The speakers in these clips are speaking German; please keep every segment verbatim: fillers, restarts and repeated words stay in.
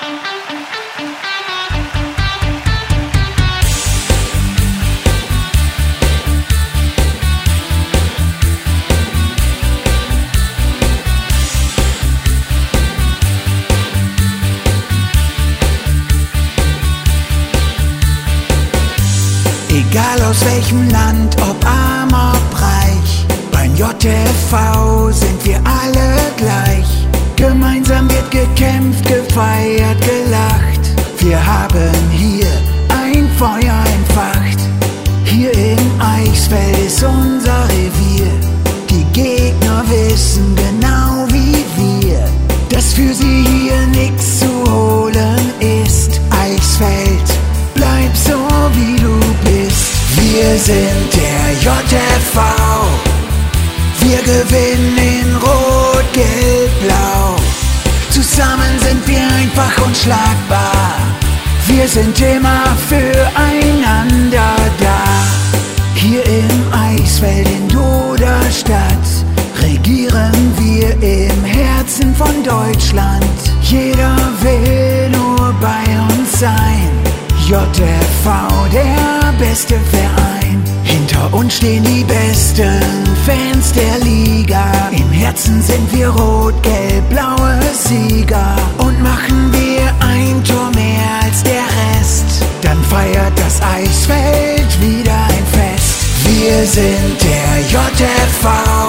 Egal aus welchem Land, ob arm, ob reich, beim J T V sind wir alle gleich. Gemeinsam wird gekämpft, gefeiert, gelacht. Wir haben hier ein Feuer entfacht. Hier im Eichsfeld ist unser Revier. Die Gegner wissen genau wie wir, dass für sie hier nichts zu holen ist. Eichsfeld, bleib so wie du bist. Wir sind der J T V. Wir gewinnen in Rot, Gelb, Blau. Zusammen sind wir einfach unschlagbar. Wir sind immer füreinander da. Hier im Eichsfeld in Duderstadt regieren wir im Herzen von Deutschland. Jeder will nur bei uns sein. J T V, der beste Verein. Hinter uns stehen die besten Fans der Liga. Im Herzen sind wir rot-gelb-blaue Sieger. Und machen wir ein Tor mehr als der Rest, dann feiert das Eichsfeld wieder ein Fest. Wir sind der J T V.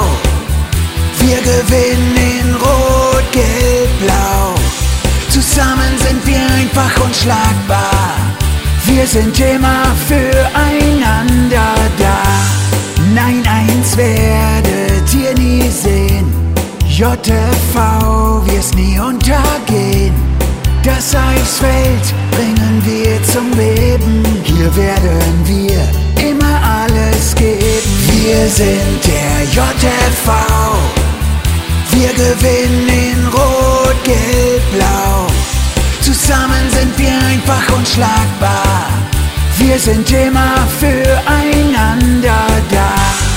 Wir gewinnen in rot-gelb-blau. Zusammen sind wir einfach unschlagbar. Wir sind immer füreinander da. Nein, eins werdet ihr nie sehen: J T V, wir's nie untergehen. Das Eichsfeld bringen wir zum Beben. Hier werden wir immer alles geben. Wir sind der J T V. Wir gewinnen in Rot, Gelb, Blau. Zusammen sind wir einfach unschlagbar. Wir sind immer füreinander da.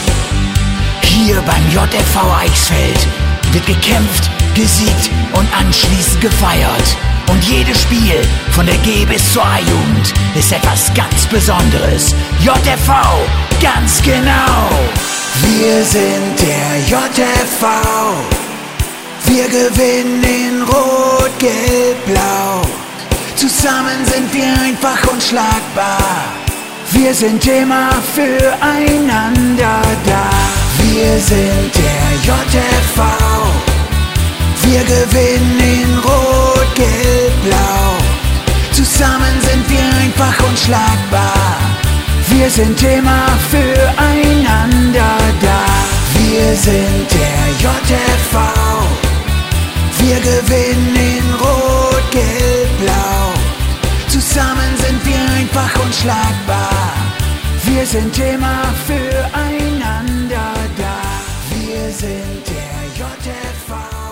Hier beim J T V Eichsfeld wird gekämpft, gesiegt und anschließend gefeiert. Und jedes Spiel von der G bis zur A-Jugend ist etwas ganz Besonderes. J T V, ganz genau. Wir sind der J T V. Wir gewinnen in Rot, Gelb, Blau. Zusammen sind wir einfach unschlagbar. Wir sind immer füreinander da. Wir sind der J T V. Wir gewinnen in Rot, Gelb, Blau. Zusammen sind wir einfach unschlagbar. Wir sind immer füreinander da. Wir sind der J T V. Wir gewinnen in Rot, Gelb, Blau. Zusammen sind wir einfach unschlagbar. Wir sind immer füreinander da. Wir sind der J T V.